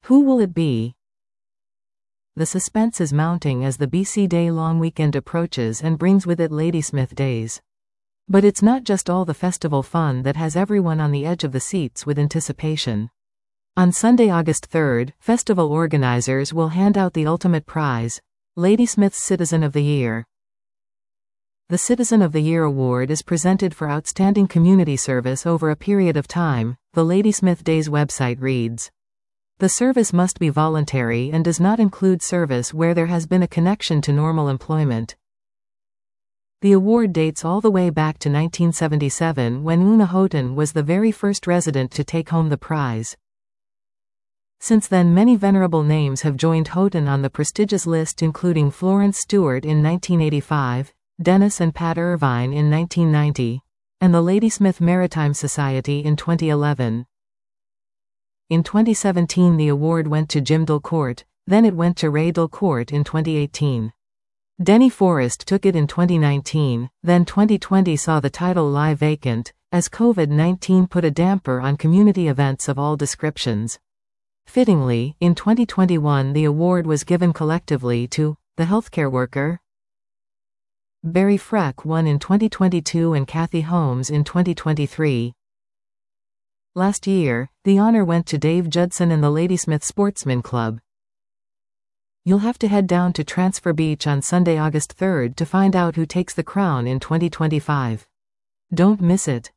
Who will it be? The suspense is mounting as the BC Day long weekend approaches and brings with it Ladysmith Days. But it's not just all the festival fun that has everyone on the edge of the seats with anticipation. On Sunday, August 3rd, festival organizers will hand out the ultimate prize, Ladysmith's Citizen of the Year. The Citizen of the Year award is presented for outstanding community service over a period of time, the Ladysmith Days website reads. The service must be voluntary and does not include service where there has been a connection to normal employment. The award dates all the way back to 1977 when Una Houghton was the very first resident to take home the prize. Since then, many venerable names have joined Houghton on the prestigious list, including Florence Stewart in 1985, Dennis and Pat Irvine in 1990, and the Ladysmith Maritime Society in 2011. In 2017 the award went to Jim Delcourt, then it went to Ray Delcourt in 2018. Denny Forrest took it in 2019, then 2020 saw the title lie vacant, as COVID-19 put a damper on community events of all descriptions. Fittingly, in 2021 the award was given collectively to the healthcare worker. Barry Freck won in 2022 and Kathy Holmes in 2023. Last year, the honor went to Dave Judson and the Ladysmith Sportsman Club. You'll have to head down to Transfer Beach on Sunday, August 3rd to find out who takes the crown in 2025. Don't miss it.